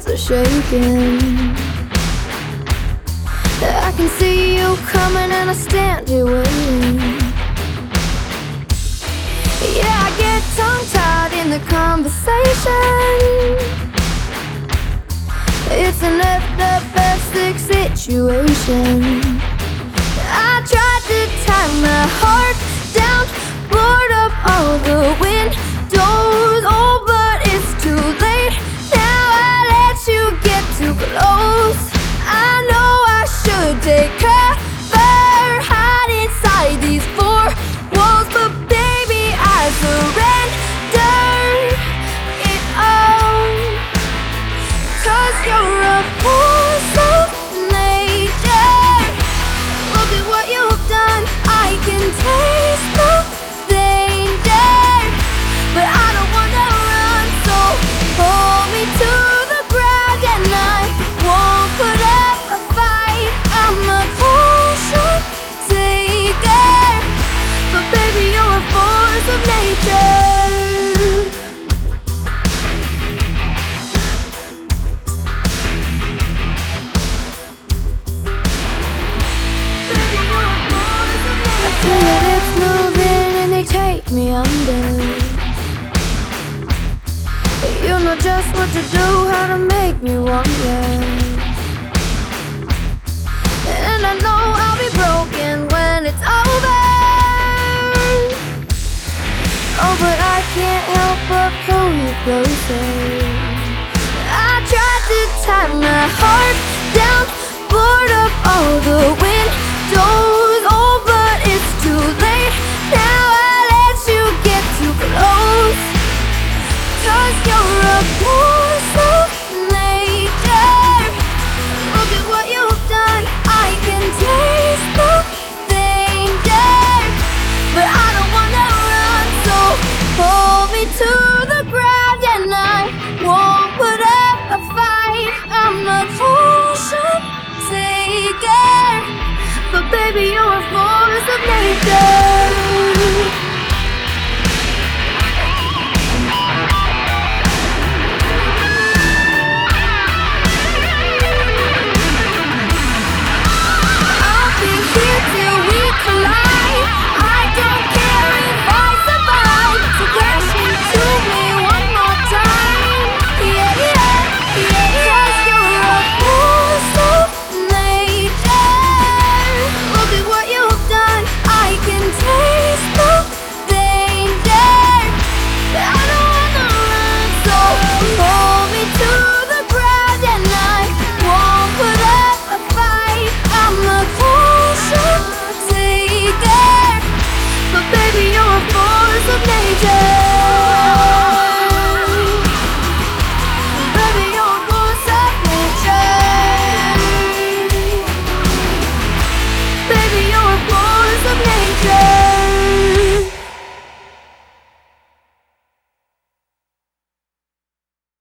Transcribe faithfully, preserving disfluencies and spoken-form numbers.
hands are shaking. I can see you coming and I stand here waiting. Yeah, I get tongue-tied in the conversation. It's an epileptic situation. I tried to tie my heart down, board up all the windows. Oh, but it's too late now. I let you get too close. I know I should take cover, hide inside these four walls, but baby, I surrender it all. Cause you're a force of nature. Look at what you've done. I can taste the danger, but I don't wanna run, so hold me to the ground and I won't put up a fight. I'm a potion taker, but baby, you're a force of nature. Feel your lips moving and they take me under. You know just what to do, how to make me wonder. And I know I'll be broken when it's over. Oh, but I can't help but pull you closer. I tried to tie my heart down, board up all the windows. Oh, but it's too late now. I let you get too close. Cause you're a force of nature. Look at what you've done. I can taste the danger, but I don't wanna run, so hold me to the ground and I won't put up a fight. I'm a potion taker, but baby, you're a force of nature.